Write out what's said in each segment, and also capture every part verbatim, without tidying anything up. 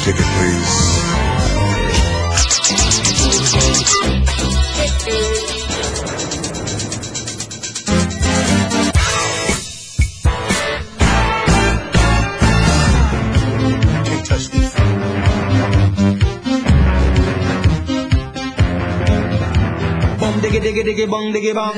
ticket, please. Diggy diggy diggy bong diggy bong.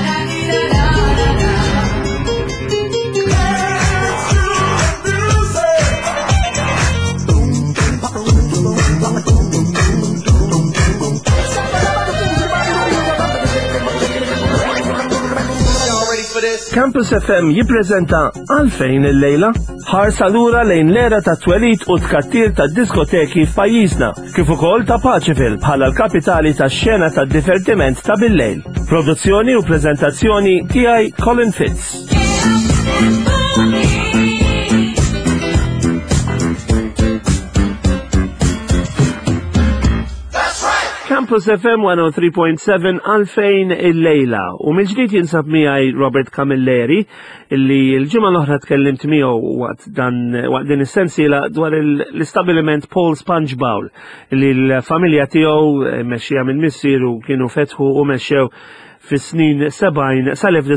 Campus F M jippreżenta Għalfejn il-lejla ħarsa lura lejn l-era ta' twelid u tkattir ta' diskoteki f'pajjiżna, kif ukoll ta' Paċeville bħala l-kapitali tax-xena tad-divertiment ta' bil-lejl. Produzzjoni u preżentazzjoni tiegħi Colin Fitz. Campus F M one oh three point seven Għalfejn il-lejla u mill-ġdid jinsab miegħi Robert Camilleri illi l-ġimgħa l-oħra tkellimt miegħu waqt dan waqt din is-sensiela dwar l-istabbiliment Paul Sponge Bowl li l-familja tiegħu mexxija minn missieru kienu fetħu u mexxew fis-snin sebgħin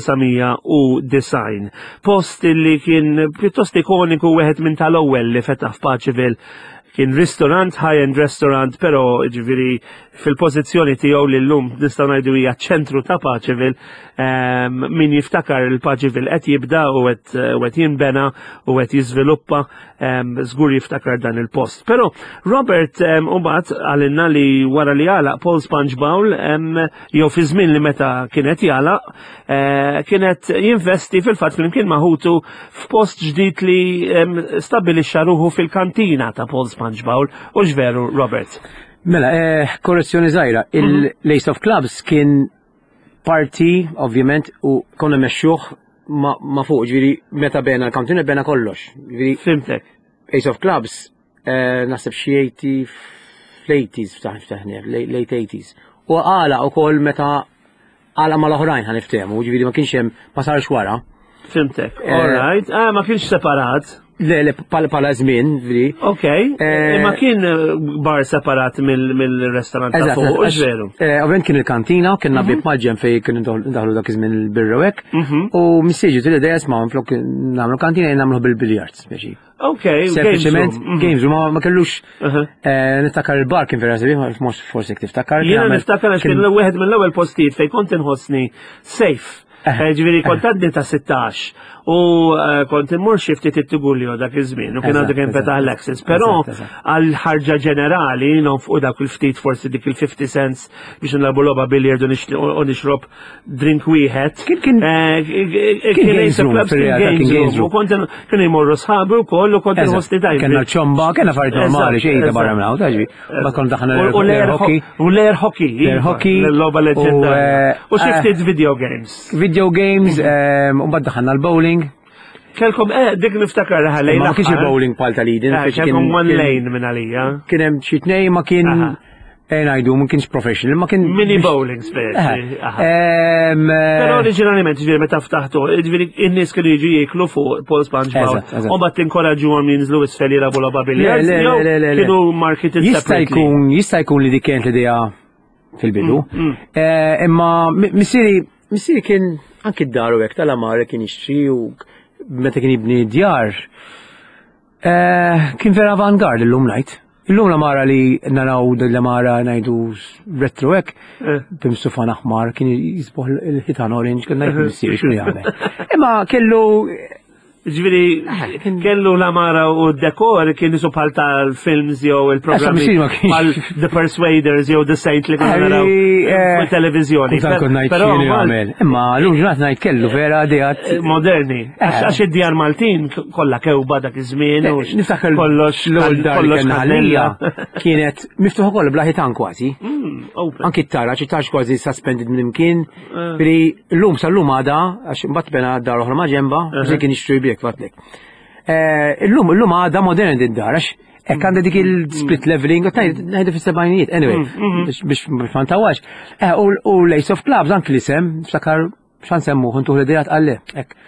sal-elf-tisgħomija post illi kien pjuttost ikoniku wieħed minn tal-ewwel li fetaħ f'Paċeville. Kien ristorant, high-end restaurant, pero ġifiri fil-pozizjoni tiegħu li llum nistgħu ngħidu hija ċentru ta' Paċeville, um, min jiftakar il-Paċeville qed jibda u qed jinbena u qed jiżviluppa, um, żgur jiftakar dan il-post. Però Robert um, mbagħad għalinna li wara li għalaq Paul Sponge Bowl um, jew fi żmien li meta kienet jagħlaq uh, kienet jinvesti fil-fatt li kien maħutu f'post ġdid li um, stabbilixxa ruħu fil-kantina ta' Paul Sponge Bowl, u ġveru, Robert? Mela, eh, korrezzjoni zaħira, il-Lace of Clubs kien parti, ovvjament, u konna meċxuħ ma, ma fuq, ġviri, meta bena l-kantina bena kollox. Fimtek. Ace of Clubs, eh, nasib xie eighty, fl-eighties, ftaħni, late eighties. U għala u koll meta għala ma l-oħrajn għan iftemu, ġviri ma kienx jem, ma sarx wara. Fimtek, all right, ah, ma kienx separat. Le, le, pala pala żmien, vri. Ok, ma kien bar separat mill-restaurant ta' fuq, u ġveru? Ovvent kien il-kantina, kien nabib maġġem fej kien daħlu dak iż-żmien il-birra hekk, u missieġu til-idea jisma' flok nagħmlu kantina nagħmlu bil-biljards, biex. Ok, sempliċement games room ma kellux niftakar il-bar kien vera sabiħ, mhux forsi tiftakar. Jiena niftakar għax kien wieħed mill-ewwel postijiet fejn kont inħossni safe. Ġifieri kont għaddi ta' sittax u kont immur xi ftit it-tugulju dak iż-żmien u kien għandu kien fetaħ Lexus, però għal ħarġa ġenerali nonfqu dak il-ftit forsi dik il-fifty cents biex nilagħbu logħba biljard u nixrob drink wieħed. Kien kien u kont kien jmorru sħabi wkoll u kont inħossni tajb. Kellna ċomba, kellna affarijiet normali xejn barra minn hawn taġi. Ma kont daħna l-air hockey. U l-air hockey. L-air hockey. L-logħba leġendarja. U xi ftit video games. Video games, u mbagħad daħħalna l-bowling. Kelkom, eh, dik niftakar ħalejn. Ma kienx il-bowling bħal tal-idin. Kelkom one lane minn għalija. Kien hemm xi tnej ma kien ngħidu ma kienx professional, ma kien mini bowling space. Però oriġinalment ġifieri meta ftaħtu, ġifieri in-nies kienu jiġu jieklu fuq Paul Sponge Bowl. U mbagħad tinkoraġġuhom jinżlu isfel jilagħbu logħba biljard. Kienu marketed separately. Jista' jkun jista' jkun li dik kienet l-idea fil-bidu. Imma missieri missieri kien anki d-daru hekk tal-amar kien jixtri u meta kien jibni djar, kien vera avantgard illum ngħid. Illum l-amara li naraw l-amara ngħidu retro hekk, b'imsufan aħmar kien jisboħ il-ħitan orange kien ngħid missier x'inhu jagħmel. Imma kellu ġviri, kellu l-amara u d-dekor kien nisu bħal tal-films jew il-programmi bħal The Persuaders jew The Saint li kien naraw fil-televizjoni. Imma l-lum ġurnat ngħid kellu vera dijat moderni. Għax id-djar Maltin kollha kewba dak iż-żmien u kollox kollox ħallija kienet miftuħa kollha bla ħitan kważi. Anki t-tara ċittax kważi suspended minn imkien. L-lum sal-lum għada għax mbagħad bena d-dar oħra ma' ġenba biex kien jixtru jbiek fatlek. Illum illum għada moderni d-dar għax hekk għandha dik il-split leveling u ngħidu fis-sebgħinijiet. Anyway, biex ma ntawax. U Lace of Clubs anki l-isem ftakar x'an semmuh intuh l-idejat qalle hekk.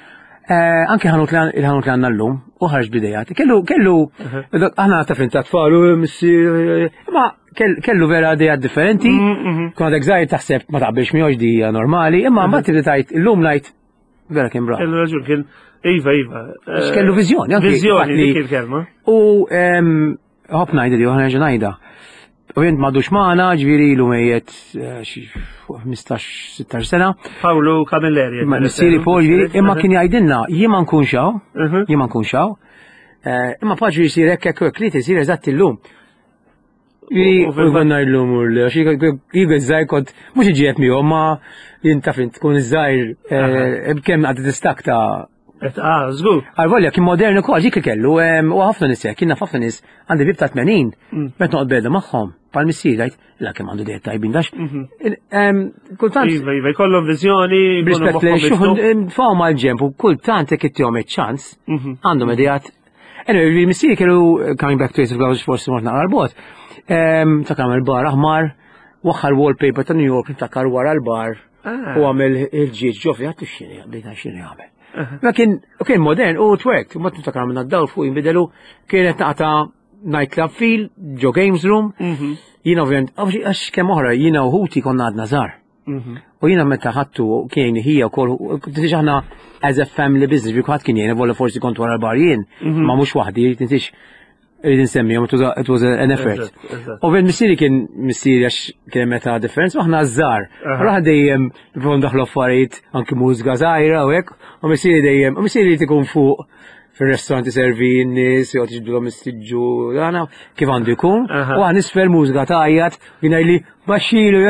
Anke ħanut il-ħanut li għanna l-lum, uħarġ bidejat. Kellu, kellu, aħna ta' fin ta' tfalu, missir, ma kellu vera idejat differenti, kuna dak zaħir taħseb ma taqbilx miħoġ di normali, imma ma tibdi tajt, il-lum najt, vera kien brav. Kellu raġun, kien, iva, iva. Kellu vizjoni. Vizjoni, dik il-kelma. U, ħop najda di, uħna ġa najda. U jent madux maħna, ġviri l mejjet ħmistax sittax sena. Paolo Camilleri. Ma missiri po ġviri, imma kien jajdinna, jima nkun xaw, jima nkun xaw. Imma paġu jisir ekk ekk ekk li tisir eżatt il-lum. U għanna il-lum u l jigu iż-żajr kont, mux iġiet mi ma jintafint tkun iż-żajr kem għad distak ta' Ah, zgur. Għal-volja, kien moderni kol, ġik kellu, u ħafna nisek, kienna ħafna nis, għandi bib ta' tmenin, met noqgħod beda magħhom, pal missir, għajt, la kem għandu dejt tajbin dax. Kultant. Iva, iva, jkollhom viżjoni, rispett li xuħun, fawm għal-ġemp, u kultant jek ittihom iċ-ċans, għandhom idejat. Anyway, il-missir kellu, coming back to it, għawġ forsi mort naqra l-bot, ta' kam il-bar aħmar, waħħal wallpaper ta' New York, ta' kar wara l-bar, u għamil il-ġieġ ġofi, għattu xini, bdejna xini għamil. Ma kien, kien modern, u t-work, ma t-takar minna d-daw fuq jimbidelu, kienet naqta nightclub fil, ġo games room, jina ovvijament, għax kem oħra, jina uħuti konna għadna zar. U jina meta ħattu kien hija kol, t-tix aħna as a family business, bi kħat kien jena, vola forsi kont wara l-bar jien, ma mux wahdi, t-tix Rrid nsemmi, it was an effort. U ven missiri kien missiri għax kien meta differenz, maħna żżar. Raħ dejjem nifhom daħlu affarijiet anki mużika żgħira u hekk, u missiri dejjem, u missiri li tkun fuq fil-restoranti servi n-nis, jgħot iġbdulhom istiġġu, għana kif għandu jkun, u għan isfer mużika tajjat, jina li baxxilu,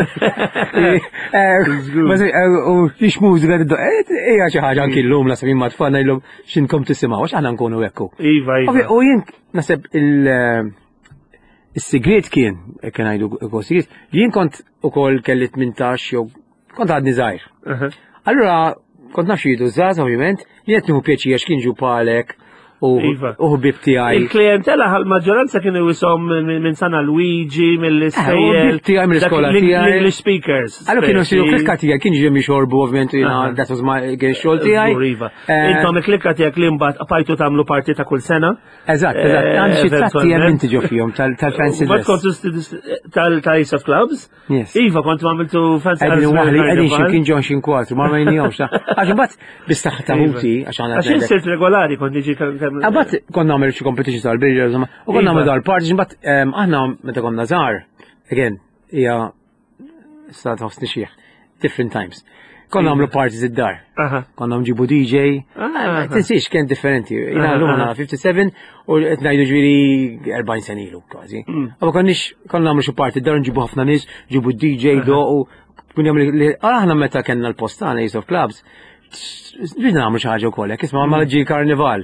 u lix mużika d-do, eja ċaħġa anki l-lum, la sabim ma tfanna l-lum xinkom tisimaw, għax għana nkunu għekku. Iva, iva. U jien nasib il-sigrit kien, kien għajdu sigrit, jien kont u kol kelli tmintax, jew kont għadni zaħir. Allora, kont nafx jidu zaz, ovvijament, jien etniħu pieċi għax kien ġu palek u ħbib tijaj. Il-klientela għal-maġġoranza kienu jisom minn Sana Luigi, mill-istejjel. Ħbib tijaj mill-iskola tijaj. Mill-speakers. Għallu kienu siru klikka tijaj, kien ġi xorbu, ovvijament, that was my kien xol tijaj. Intom il-klikka tijaj li mbat apajtu tamlu parti ta' kull sena. Eżatt, eżatt, għandi xie tratti għaminti ġo fjom tal-fancy dress. Bat kontu tal-Ice of Clubs? Iva, kontu għamiltu fancy dress. Għedin waħli, għedin xin kien ġon xin kwatru, ma ma jinijomx. Għaxin bat bistaħ taħuti, għaxan għadin. Għaxin sirt regolari, konti ġi Għabat konna għamil xie competition tal-billiards, u konna għamil dal-parties, bat aħna meta konna zar, again, hija stat ħosni xieħ, different times. Konna għamlu parties id-dar, konna għamġibu D J, tinsiex kien differenti, jina l-lum għana fifty-seven u etnajdu ġviri erba'jn senilu, kważi. Għabu konnix, konna għamlu xie party id-dar, nġibu ħafna nis, ġibu D J do, u kun għamlu li, aħna meta kena l-postana, Ace of Clubs, Ridna għamlu xaħġa u kollek, isma għamma ġi karnival.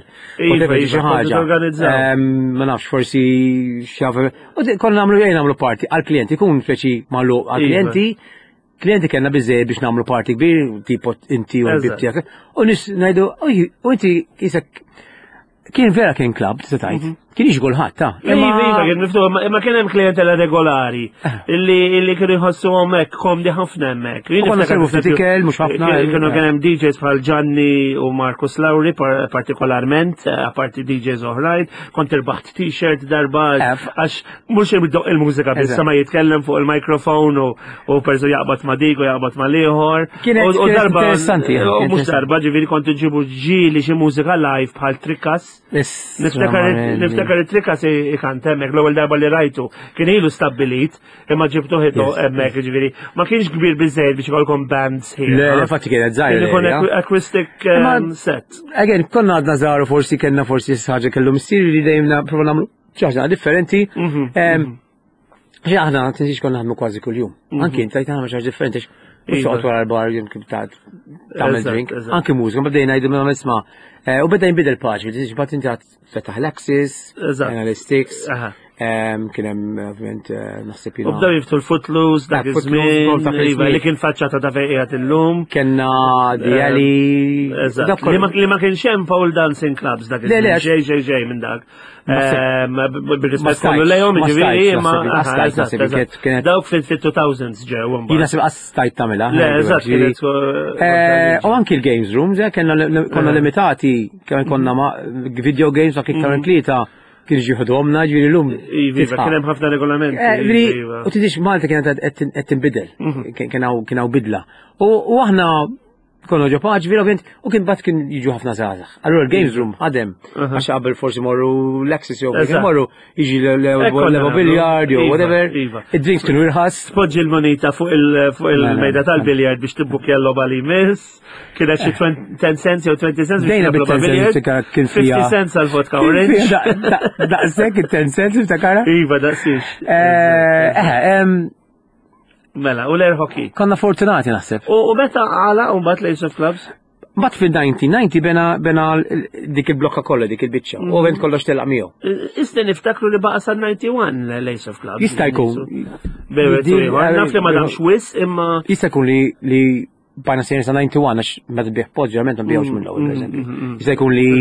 Ma nafx, forsi xafa. U konna għamlu jgħin għamlu party għal-klienti, kun feċi mallu għal-klienti, klienti kena bizzej biex namlu party kbir, tipo inti u għal-bib U nis najdu, u inti jisak, kien vera kien klab, t-sajt. Kien iġgħu l-ħat, ta' Iva, kien miftuħ, ma kien hemm klientela regolari, illi kienu jħossu hemmhekk komdi ħafna hemmhekk. Konna servu f'tikel, mhux ħafna. Kienu kien hemm D Js bħal Gianni u Marcus Lauri partikolarment, apparti D Js oħrajn, kont irbaħt t-shirt darba għax mhux jibdoq il-mużika bissa ma jitkellem fuq il-mikrofon u perżu jaqbad ma' dik u jaqbad ma' liħor. Kienet interessanti. Mhux darba ġifieri kont iġibu ġieli xi mużika live bħal Trikkas. Niftakar it-Trikkas ikant hemmhekk l-ewwel darba li rajtu kien ilu stabbilit imma ġibtu ħitu hemmhekk ġifieri ma kienx kbir biżejjed biex ikolkom bands ħin. Le, fatti kienet żgħir. Kien acoustic set. Again, konna għadna żgħar forsi kellna forsi ħaġa kellu missieri li dejjem prova nagħmlu xi ħaġa differenti. Aħna tinsiex konna naħdmu kważi kuljum. Anki inti tajt nagħmlu xi ħaġa differenti. Xoqt wara l-bar jum kif ta' tagħmel drink, anke mużika, ma bdejna ngħidu ma nisma' u beda jinbidel paġi, tiġi bat inti fetaħ l-Axis, Analytics, kien hemm ovvjament naħseb U bdew jiftu l-Footloose dak iż-żmien, iva li kien faċċata ta' fejqiegħed illum. Kenna Diali. Li ma kienx hemm pole dancing clubs dak iż-żmien, xej xej xej minn dak. Bil-rispett kollu lejhom, jiġifieri imma dawk fit-two thousands ġew. Jiena sib qastajt tagħmilha. Le, eżatt kienet. U anki l-games rooms, konna limitati, konna video games dak iktar tlieta. Kien ġiħodhomna ġiri l-lum. Iva, kien hemm ħafna regolamenti. U tidix Malta kienet qed tinbidel, kienaw bidla. U aħna konna ġo paġ, ovvjament, u kien bat kien jiġu ħafna żgħażagħ. Allura il-games room ħadem, għax qabel forsi morru Lexus jew morru jiġi l-level biljard jew whatever. Id-drinks kienu irħas. Tpoġġi l-monita fuq il-mejda tal-biljard biex tibbukja l-logħba li jmiss. Kienet xi ten cents jew twenty cents biex tibbukja l-biljard. fifty cents għal-vodka orange. Daqshekk il-ten cents iftakara? Iva, daqsix. Mela, u l-air hockey. Konna fortunati naħseb. U meta għala u mbagħad l-Ace of Clubs? Mbagħad fil-nineteen ninety bena bena dik il-blokka kollha dik il-biċċa. U għent kollox telaq miegħu. Issa niftakru li baqa sa ninety-one l-Ace of Clubs. Jista' jkun. Naf li ma damx wis imma. Jista' jkun li li bajna sejn sa ninety-one għax meta bieħ poġġ ġerament ma bieħux minn l-ewwel pereżempju. Jista' jkun li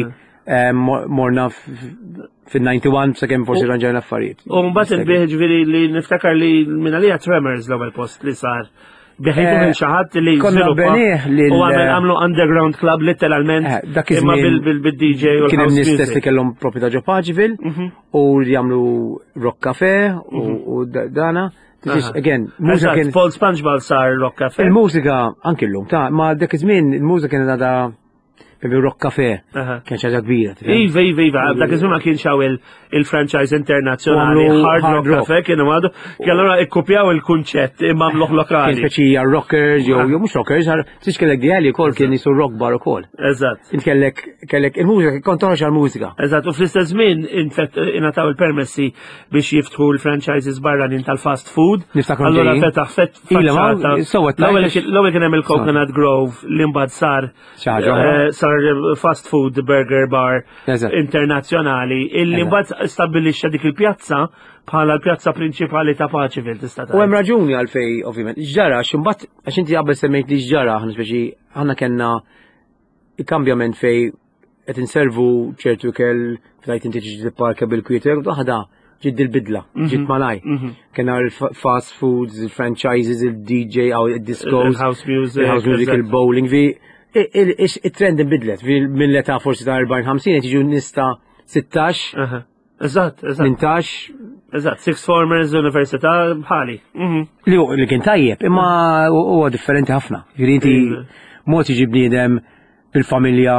morna fil-ninety-one sakemm forsi ranġajna affarijiet. U mbagħad il-bieħ ġifieri li niftakar li minn għalija Tremors l-ewwel post li sar. Bieħejtu minn xi ħadd li żviluppa u għamlu underground club literalment imma bil-D J u kien hemm nies li kellhom proprjetà ġo Paġville u li jagħmlu rock cafe u dana. Again, mużika kien Paul SpongeBob sar rock cafe. Il-mużika anke llum ta' ma dak iż-żmien il-mużika kienet għadha Bibbi Rock Cafe, kien ċaġa kbira. Iva, iva, iva, dak iżum ma kien xaw il-franchise internazzjonali, Hard Rock Cafe, kienu għadu, kellora ikkupjaw il-kunċett imma mluħ lokali. Kien speċija rockers, jew jew mhux rockers, tix kellek diali wkoll kien jisu rock bar ukoll. Eżatt. Int kellek kellek il-mużika, kont toħroġ għall-mużika. Eżatt, u fl-istess żmien ingħataw il-permessi biex jiftħu l-franchises barranin tal-fast food. Niftakru allura fetaħ fet faċċata. L-ewwel kien hemm il-Coconut Grove li mbagħad sar sar fast food burger bar internazzjonali illi mbagħad stabbilixxa dik il-pjazza bħala l-pjazza prinċipali ta' Paċiville tista' U hemm raġuni għalfej ovvjament. Ġara x'imbagħad għax inti qabel semmejt li ġara aħna speċi aħna kellna il-kambjament fej qed inservu ċertu ikel fejn inti tiġi tipparka bil-kwieter u waħda ġid il-bidla, ġid malaj. Kena il-fast foods, il-franchises, il-D J, il-discos, il-house music, il-house music, il-bowling, vi il-trend inbidlet, mill-età forsi ta' forty fifty tiġu nista sixtax. Eżatt, eżatt. nintax. Eżatt, Six Formers, Università bħali. Li kien tajjeb, imma huwa differenti ħafna. Inti mod jiġi bniedem bil-familja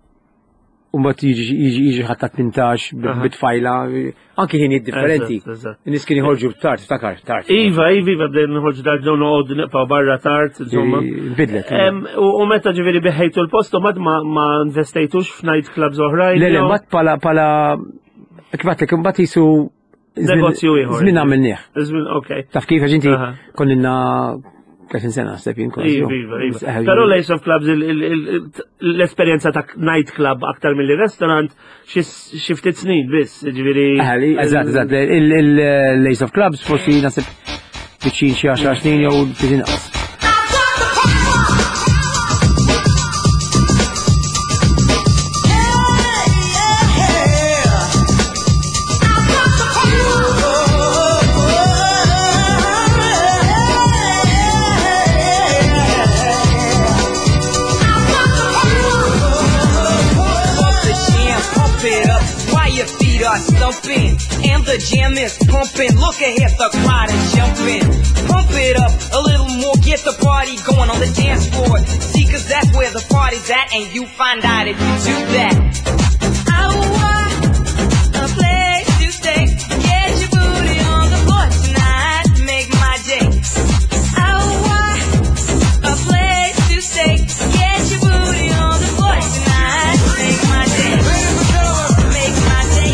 u mbagħad jiġi ħadd tintax bit-tfajla, anke ħin differenti. Nies kien jħorġu tard, ftakar, tard. Iva, iva, iva bdejn nħorġu dak dawn noqogħdu nibqgħu barra tard, insomma. Bidlet. U meta ġifieri beħejtu l-post u mbagħad ma investejtux f'night clubs oħrajn. Le, le, mbagħad bħala bħala kif għatlek imbagħad jisu negozju ieħor. Żmien għamilnieh. Żmien, okej. Taf kif għax inti konnilna Kaxin sena, stepin kol. Pero l-Ace of Clubs, l-esperienza ta' night club aktar mill-restaurant, xiftit snin bis, ġiviri. Eżat, eżat, l-Ace of Clubs forsi nasib biċin xie għaxar snin jew bizinqas. Stumping and the jam is pumping. Look ahead, the crowd is jumping. Pump it up a little more, get the party going on the dance floor. See, cause that's where the party's at, and you find out if you do that. I want a place to stay. Get your booty on the floor tonight, make my day. I want a place to stay. Get your booty on the floor tonight, make my day. Make my day.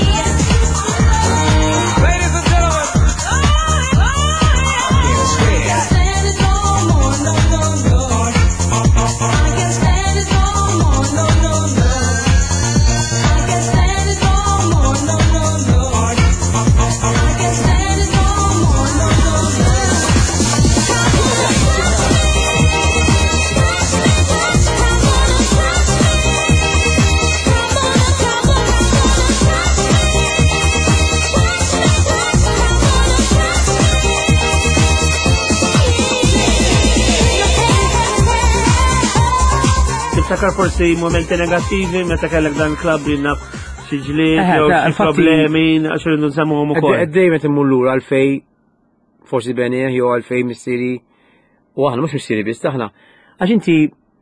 tiftakar forsi momenti negattivi meta kellek dan il-klabb li naf xi ġlied Eh, jew ta' xi infatti- problemi għax irridu nsemmuhom ukoll. Għaddej meta mmur lura għalfej forsi beni jew għalfej missieri u aħna mhux missieri biss aħna. Għax inti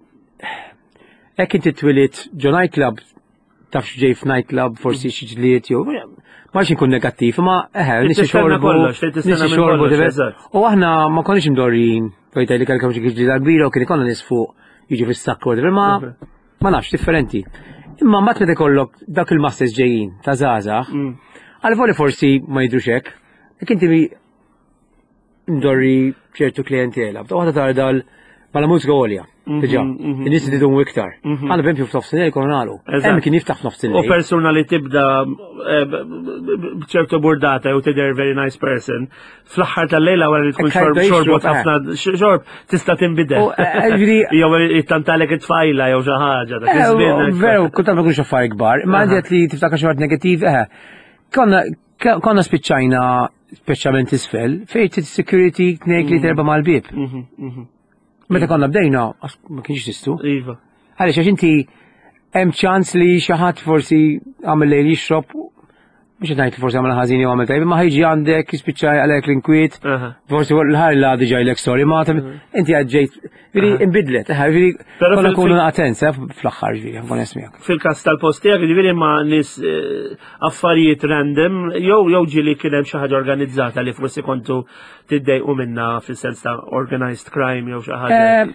hekk inti twilit ġo night club taf x'ġej f'night club forsi xi ġlied jew ma rridx inkun negattiv, ma eħe nisi Tistenna xorbu kollox, trid tistenna nisi minn xorbu kollox, deve- eżatt. u aħna ma konniex mdorrin fejta li kellkom xi ġlieda kbira u kien ikollna nies fuq jiġu fis-sakk whatever, ma ma nafx differenti. Imma mbagħad meta jkollok dak il-masters ġejjin ta' żgħażagħ, għal-voli forsi ma jidrux hekk, jekk inti ndorri ċertu klientela, b'ta' waħda tara dal bħala mużika għolja, diġà, in-nies li tidhom iktar. Għandna bempju f'nofsinhar jkunu nagħlu. Hemm kien jiftaħ U f'nofsinhar. persuna li tibda eh, b- b- b'ċertu burdata u tidher very nice person, fl-aħħar tal-lejla wara li tkun Ekk xorb ħajda xorbot jixrob, ħafna x- xorb tista' tinbidel. U, eh, ġifieri- Jew ittantalek it-tfajla jew xi ħaġa dak iż-żmien. Veru, kuntam ma kunx affarijiet kbar, imma għandiet li tiftakar xi ħadd negattiv, eħe. Konna konna spiċċajna speċjalment isfel, fejn tit security tnejn li terba' mal-bib. Meta konna bdejna, għax ma kienx jistu. Iva. Għaliex għax inti hemm ċans li xi ħadd forsi għamel lejl jixrob, biex ngħid li forsi għamel ħażin jew għamel tajb, ma ħajġi għandek jispiċċaj għalek l-inkwiet, Aha. forsi l-ħar la diġà jlek sorry, ma inti għadġejt, veri imbidlet, veri Però konna fil- kunu fil- attenz, fl-axħar ġviri, għan esmijak. Fil-kas tal-post tiegħek jiġifieri ma' nies eh, affarijiet random jew jew ġieli kien hemm xi ħaġa organizzata li forsi kontu tiddejqu minnha fis-sens ta' organized crime jew xi ħaġa.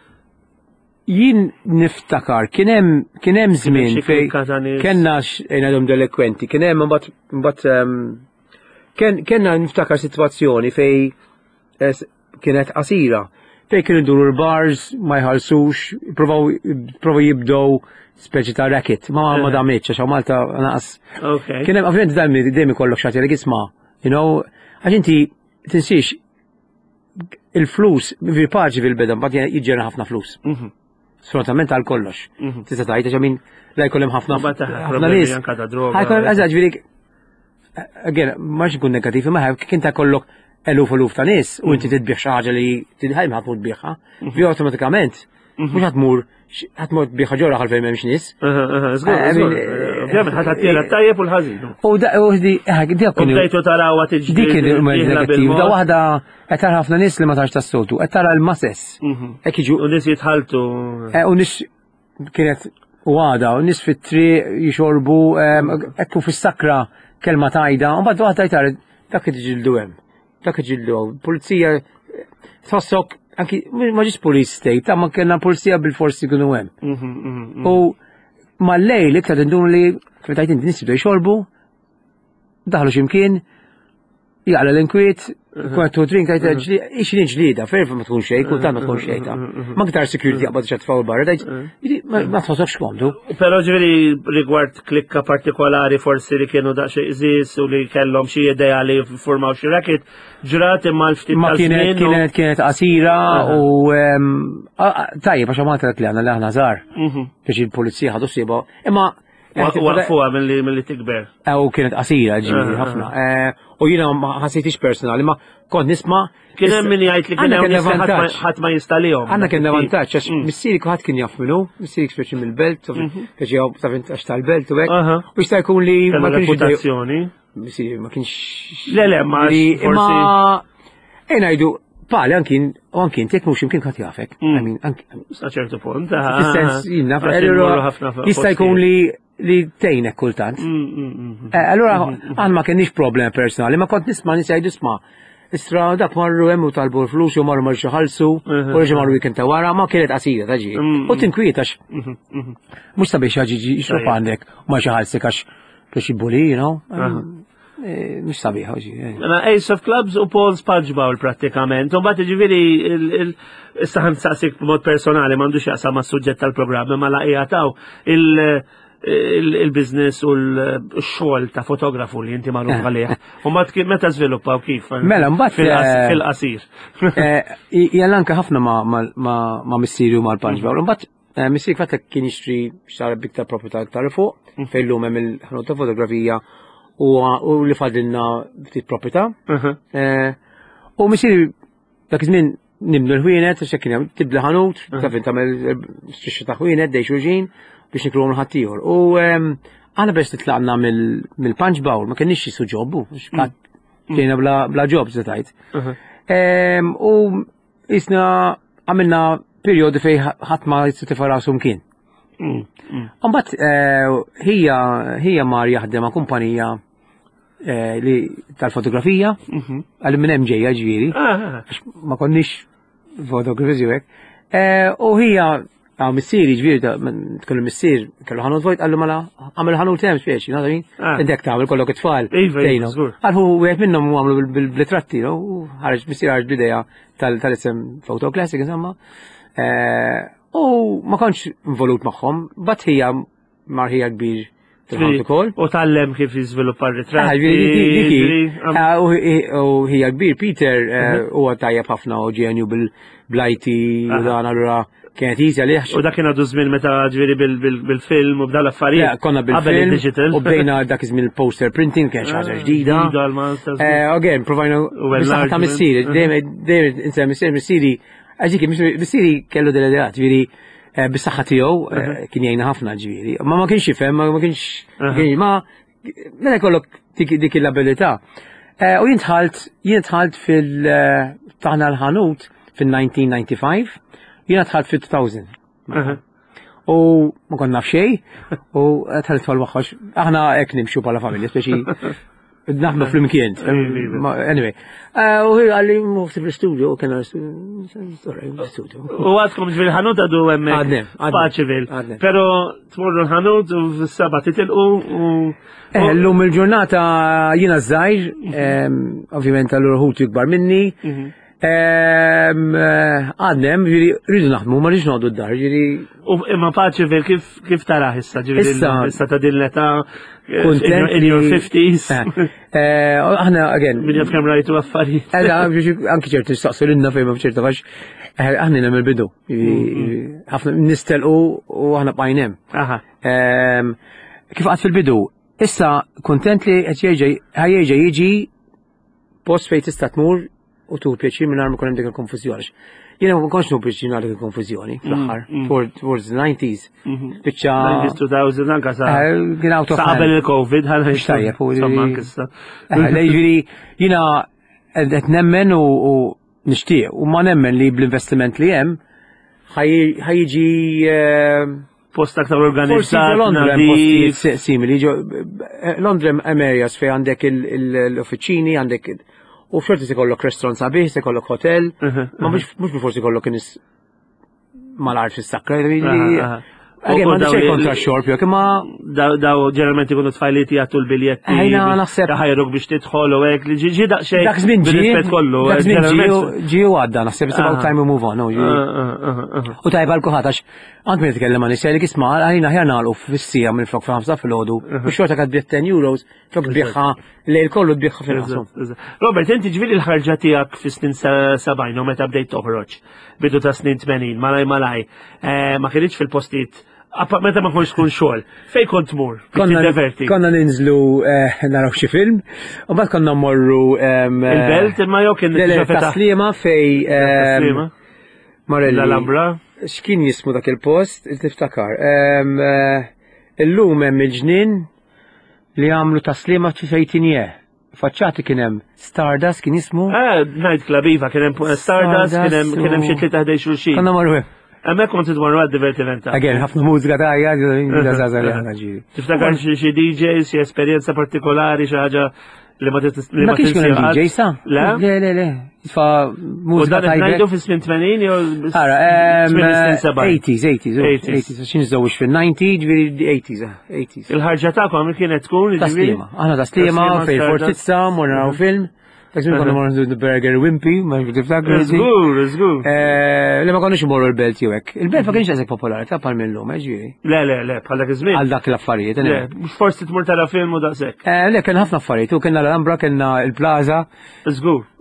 Jien niftakar, kienem kienem żmien xi fej klikka ta' nies. kenna x'għinadhom delekwenti, kienem mbagħad mbagħad ehm, kien kenna niftakar sitwazzjoni fej eh, s- kienet qasira fej kienu jduru l-bars ma jħallsux, provaw provaw jibdow speċi ta' racket, ma ma damitx għax Malta naqas. Okay. Kien hemm ovvjament dejjem dejjem ikollok xagħti li isma', you know, għax inti tinsix il-flus fi paġi fil-beda mbagħad jiġġera ħafna flus. Sfruttament għal kollox. Tista' tgħid għax min la jkollhom ħafna Mbagħad taħ- ħafna problemi nies. anke ta' droga. Ħajkun eżatt ġifieri again, ma ikun negattiv, ma kien ta' kollok eluf eluf ta' nies u inti tidbieħ xi ħaġa li tidħajm ħadd tmur tbieħha, fi awtomatikament mhux ħatmur ħatmur tbieħha ġora ħalfejn m'hemmx nies. Aha, aha, żgur, I żgur. mean, Ovvjament ħadd ħaddila tajjeb u l-ħażin. U da u di dik U kien bdejtu taraw għat iġġiel. dik kien negattiv. Da waħda qed tara ħafna nies li ma tarx tas-soltu, qed tara l-masses. Hekk jiġu U nies jitħaltu. Eh, u nis kienet u għada, u nis fit-tri jixorbu, ekku fis-sakra kelma tajda, u bad waħda jtar, dak ġildu hemm, dak ġildu hemm. Pulizija, tħossok, anki, ma ġis police state, ma kellna pulizija bil-forsi kunu hemm. U mal-lejl, iktar tindun li, kvetajt inti nis jibdu jxorbu, daħlu ximkien, jgħala l-inkwiet, kwentu drink tajta ixin ġlida, ferfa ma tkun xejn, kultant ma tkun xejn. Ma ktar security għabad xat faw barra, dajt, ma tħossokx komdu. Pero ġveri rigward klikka partikolari forsi li kienu daqxie iżis u li kellhom xi ideja li formaw xi racket, ġrat imma l-ftit Ma kienet tal-żmien u- kienet kienet qasira u tajjeb għax ma tret li għandna li aħna żgħar. Biex il-pulizija ħadu siba. Imma Wa- Waqfuha milli milli tikber. u kienet qasira ġifieri ħafna. Eh, U jiena ma ħassejtix personali, ma kont nisma' Kien hemm min jgħid li kien Għandna hemm kien nies li ħadd ma- vantaġġ. ħadd ma jinstalihom. Għanna kien vantaġġ għax missieri kulħadd kien jaf minnu, missieri speċi mill-belt, speċi jew għax tal-belt u hekk. Aha. U jista' jkun li Kellha ma kienx jidej- reputazzjoni. missieri ma kienx. Le, le, ma Li- forsi- Imma ejn ngħidu pali ankin u ankin tek mhux imkien ħadd jafek. I mean, anki- Sa ċertu punt. Fis-sens jien naf, Għax allura immorru ħafna f- jista' jkun li li tejnek kultant. Eh, Allura għan ma kienix problem personali, ma kont nisma' nies jgħidu isma' istra dak marru hemm u talbu l-flus u marru marru ħalsu u reġa' marru weekend ta' wara ma kienet qasira ta' ġi. U tinkwiet għax mhux sabiex ħaġi jixrob għandek u ma xi ħalsek għax biex jibbuli, you know. Eh, Mhux sabiħ ħaġi. Mela Ace of Clubs u Paul Spudgebawl pratikament. U mbagħad jiġifieri issa ħansaqsik b'mod personali m'għandux jaqsam mas-suġġett tal-programm ma laqija taw il- il-biznis u l-xogħol ta' fotografu li inti magħruf għalih. U mbagħad kien meta żviluppaw kif? Mela, mbagħad, Fil-qas- eh, fil-qasir. Jgħal anka ħafna ma- ma- ma ma missieri u mal-panġba. Mbagħad eh, missieri fatta kien jixtri xara biktar proprjetà ta' fuq fejn llum hemm il-ħanut ta' fotografija u u li fadilna ftit proprjetà. Mhm. Eh, U missieri dak iż-żmien nimnu l-ħwienet, għax kien hemm tibla ħanut, taf tagħmel xixxa ta' ħwienet dej xulxin biex nikruhom l-ħaddieħor. U aħna biex titlaqna mill-punch bowl ma kienniex jisu ġobbu, kienna bla ġob se tajt. U isna għamilna perjodi fej ħadd ma jistifara rasum kien. Mbagħad hija hija mar jaħdem ma' kumpanija li tal-fotografija, għal minn hemm ġejja ġifieri, ma konniex fotografi hekk. U hija għaw missieri ġifieri tkellem missier kellu ħanut vojt għallu mela għamel ħanut hemm speċi, nagħta min? Intek tagħmel kollok it-tfal. Għalhu wieħed minnhom għamlu bil-ritratti, u ħareġ missier ħareġ b'idea tal-isem Photo Classic insomma. U ma kontx involut magħhom, bat hija mar hija kbir u tallem kif jiżviluppa r-ritratti. U hija kbir Peter huwa tajjeb ħafna u ġenju bil-blajti u dan allura kienet jisja liħx. U dak kien għadu żmien meta ġifieri bil-film u b'dal affarijiet. Konna bil-film u bdejna dak iż-żmien il-poster printing kien xi ħaġa ġdida. Again, provajna ta' missieri, dejjem insemmi missieri missieri għaġi missieri kellu delegat, ġifieri bis-saħħa tiegħu kien jgħinna ħafna ġifieri. Ma ma kienx jifhem, ma kienx ma mela jkollok dik l-abilità. U jien dħalt jien dħalt fil-taħna l-ħanut fil-nineteen ninety-five, jien dħalt fil-two thousand. U ma konna naf xejn u dħalt tfal-waħħax. Aħna hekk nimxu bħala familja, speċi naħdmu fl-imkien. Anyway. U għalli muħsib l-studio, u kena l-studio. U għadkom ġviri ħanut għadu għemmek paċivil. Pero tmurru l-ħanut u s-saba titilqu u. L-lum il-ġurnata jina zzajr, ovvijament għall-urħut jikbar minni. Għadnem, rridu naħdmu, ma rridu noqdu d-dar, ġiri. U imma paċivil kif taraħ issa, ġiri issa ta' din l-età in your fifties. Aħna, again. Min jaf kem rajtu għaffari. Anki ċerti staqsu l-inna fejma bċerta għax, aħna nem il-bidu. Għafna nistelqu u aħna bajnem. Kif għad fil-bidu, issa kontent li ħajjeġa jiġi post fej tista' tmur u tu pjaċir minn armu konem dik il-konfuzjoni. Jena ma konx nu pjaċir dik il-konfuzjoni fl-axħar, towards the nineties. Bicċa. nineties, two thousand, anka sa. Kien out of Qabel il-Covid, ħana xtajjeb. Ġviri, jena għed nemmen u nishtiq, u ma nemmen li bl-investiment li jem, ħajġi post aktar organizzat. Londra postijiet simili. Londra areas fej għandek l-offiċini, għandek u f'xorti se kollok restaurant sabiħ, se kollok hotel, ma mux bil-forsi kollok nis mal-art fis-sakra. Għagħem, ma xej kontra xorb, jok, ma. Daw ġeneralment ikunu tfajlieti jgħattu l-biljetti. Għajna naħseb. Daħajruk biex tidħol u għek, li ġi daqxej. Dak żmien ġi. kollu. Dak żmien ġi u għadda, naħseb, it's about time we move on. U tajba l-kuħat, għax għand minn t-kellem għan isjali kisma, għalina ħjar nagħlqu fis-sija minn flok f'ħamsa fil-ħodu. U xorta kad biet ten euros, flok tbieħħa lejl kollu tbieħħa fil-ħasum. Robert, inti ġviri l-ħarġa tiegħek fis-snin sabgħin u meta bdejt toħroġ, bidu ta' snin tmenin, malaj malaj, ma kienx fil-postijiet. Appa meta ma konx tkun xogħol, fej kont mur? Konna ninżlu naraw xi film, u mbagħad konna mmorru il-belt imma jew kien taslima fej Morelli. L-Alhambra. X'kien jismu dak il-post, tiftakar. Illum hemm il-ġnien li għamlu taslima f'Ejtinje. Faċċati kien hemm Stardust kien jismu. Ah, Night Club iva kien hemm Stardust, kien hemm xi tlieta ħdej xulxin. Konna morru Għamek kont t-dwarru għad-divertimenta. Again, ħafna mużika ta' għajja, da' ħana ġiri. Tiftakar xie D Js, xie esperienza partikolari, xie ħagġa li ma t-tisli. Ma kienx kien D J sa? La? Le, le, le. Fa mużika ta' għajja. U dan najdu fis-smin tmenin jew eighties, eighties, eighties. Xin żewġ fil-ninety, ġviri eighties, eighties. Il-ħarġa ta' kom kienet tkun? Taslima. Aħna taslima, fej fortizza, morna u film. Taksmin konna morru nżud burger Wimpy, ma tiftakar. Zgur, zgur. Le ma konniex morru l-belt jowek. Il-belt ma kienx għazek popolari, ta' pal mill-lum, ġiri. Le, le, le, bħal dak iż-żmien. Għal dak l-affarijiet. Le, forsi tmur tara film u daqshekk. Le, kien ħafna affarijiet, u kienna l-Alhambra, kienna il-Plaza. Zgur.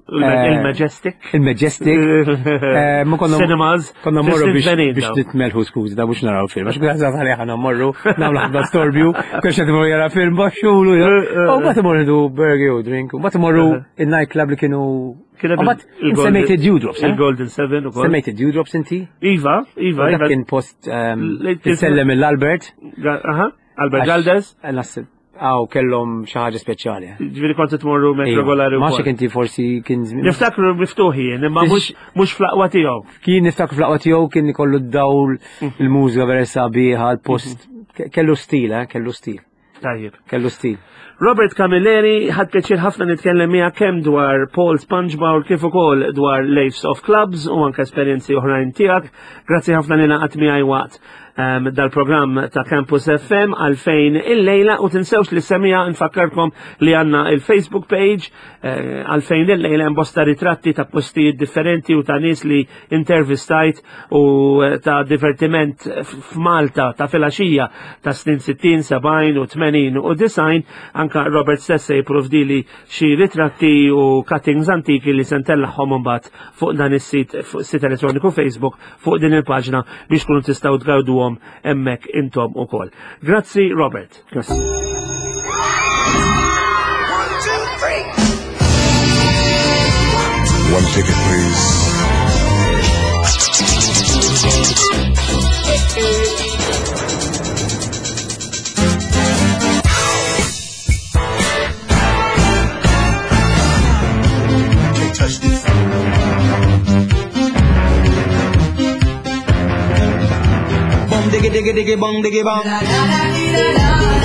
Il-Majestic. Il-Majestic. Cinemas. Konna morru biex nitmelħu skużi, da mux naraw film. Għax għazza għalli ħana morru, namlu ħabba storbju, kħax għet morru jara film baxxulu. U bat morru du burger u drink, u bat morru il-night club li kienu. Bat semmejt il-Dewdrops. Il-Golden Seven u kol. Semmejt il-Dewdrops inti? Iva, Iva. Dak kien post il-sellem il-Albert. Aha, Albert Galdes. Aw, kellhom xi ħaġa speċjali. Ġifieri kont tmorru mek regolari wkoll. Ma xi kinti forsi kien żmien. Niftakru miftuħi, imma mhux mhux flaqwa tiegħu. Kien niftakru flaqwa tiegħu kien ikollu d-dawl il-mużika vera sabiħa, l-post kellu stil, eh, kellu stil. Tajjeb. Kellu stil. Robert Camilleri, ħadd pjaċir ħafna nitkellem miegħek kemm dwar Paul Spongeball kif ukoll dwar Lives of Clubs u anke esperjenzi oħrajn tiegħek. Grazzi ħafna li naqgħod miegħi waqt um, dal-programm ta' Campus F M għalfejn il-lejla u tinsewx li semija nfakkarkom li għandna il-Facebook page għalfejn uh, il-lejla bosta ritratti ta' postijiet differenti u ta' nies li intervistajt u uh, ta' divertiment f'Malta ta' filaxija ta' snin sittin, sebgħin u tmenin u design. Anka Robert stessa jipprovdili xi ritratti u cuttings antiki li sentellaħħom imbagħad fuq dan is-sit fuq sit elettroniku Facebook fuq din il-paġna biex kunu tistgħu tgawduhom hemmhekk intom ukoll. Grazzi Robert. Grazzi. One ticket, please. Touch this. Bum diggy diggy diggy bum diggy bum.